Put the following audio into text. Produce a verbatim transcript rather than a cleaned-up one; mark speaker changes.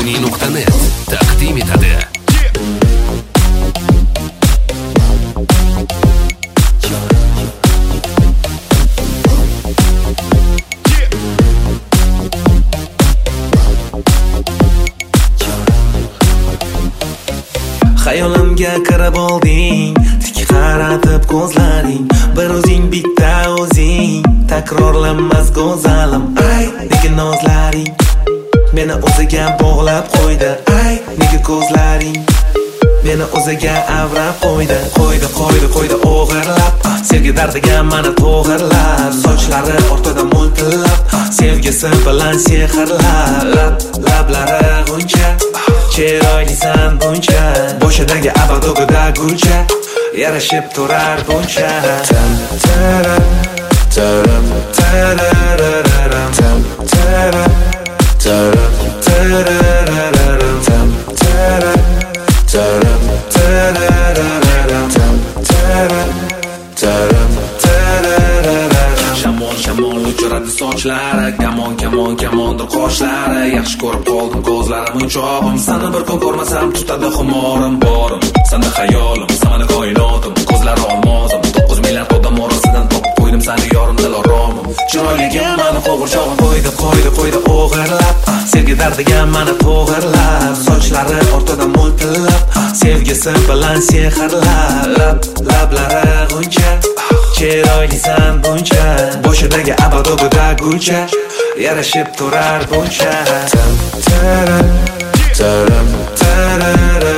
Speaker 1: yakuni nuqta net taqdim etadi.
Speaker 2: Xayolimga kirib olding, tik qaratib ko'zlaring, bir o'zing bitta o'zing, takrorlanmas go'zalim. Ay, nega nozlaring meni o'ziga bog'lab qo'ydi? Ay, nega ko'zlaring meni o'ziga avrab qo'ydi? Qo'ydi, qo'ydi, qo'ydi o'g'irlab, sevgi dardiga meni to'g'irlab, sochlari ortida mo'ltillab, sevgisi bilan sehrlab, lablari g'uncha, chiroylisan buncha, boshidagi abadogida gulcha, yarashib turar buncha. Tam taram taram tarararam, tam taram taram tarararam, tam taram taram tarararam, tam taram taram tarararam. Shamol shamol uchiradi sochlari, kamon kamon kamondir qoshlari, yaxshi ko'rib qoldim ko'zlarim unchog'im, seni bir kun ko'rmasam tutadi xumorim borim, senda xayolim, samani koinotim, ko'zlari olmozim, to'qqiz milliard odam orasidan topib qo'ydim seni yorim dil oromim, chiroyligim meni qo'g'irchog'im. Qo'ydi qo'ydi qo'ydi o'g'irlab, sevgi dardiga meni to'g'irlab, sochlari ortida mo'ltillab, sevgisi bilan sehrlab, lablari g'uncha, chiroylisan buncha, boshidagi abadogida gulcha, yarashib turar buncha. Tam taram taram tarara